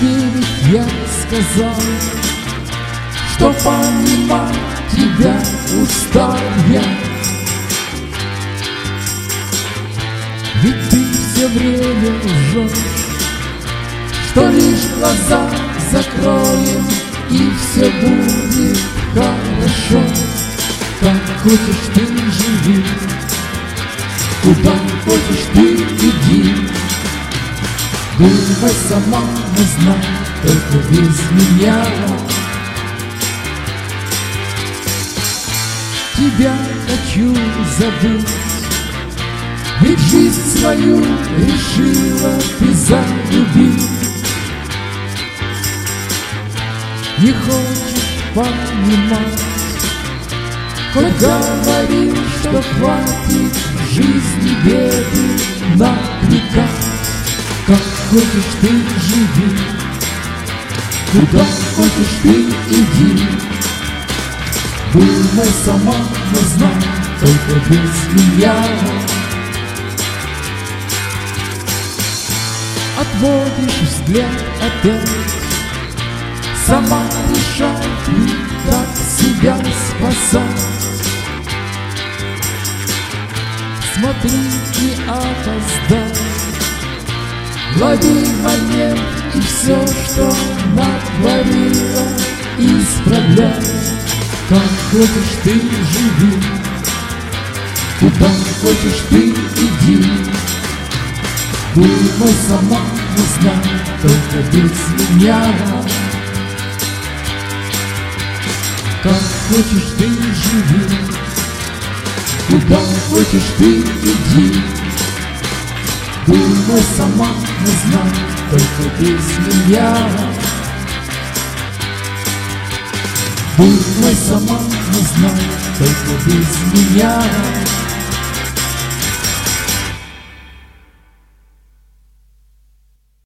Тебе ведь я сказал, что понимать тебя устал я. Ведь ты все время лжешь, что лишь глаза закроем, и все будет хорошо. Как хочешь ты живи, куда хочешь ты иди. Думай сама, но знай, только без меня. Тебя хочу забыть, ведь жизнь свою решила ты залюбить. Не хочешь понимать, хоть говоришь, что хватит в жизни беды напрягать. Как хочешь ты живи, куда хочешь ты иди. Думай сама, но знай, только без меня. Отводишь взгляд опять, сама решай ты, как себя спасать. Смотри, не опоздай, лови момент и все, что натворила, исправляй. Как хочешь ты живи, куда хочешь ты иди. Думай сама, но знай, только без меня. Как хочешь ты живи, куда хочешь ты иди. Думай сама, но знай, только без меня. Думай сама, но знай, только без меня.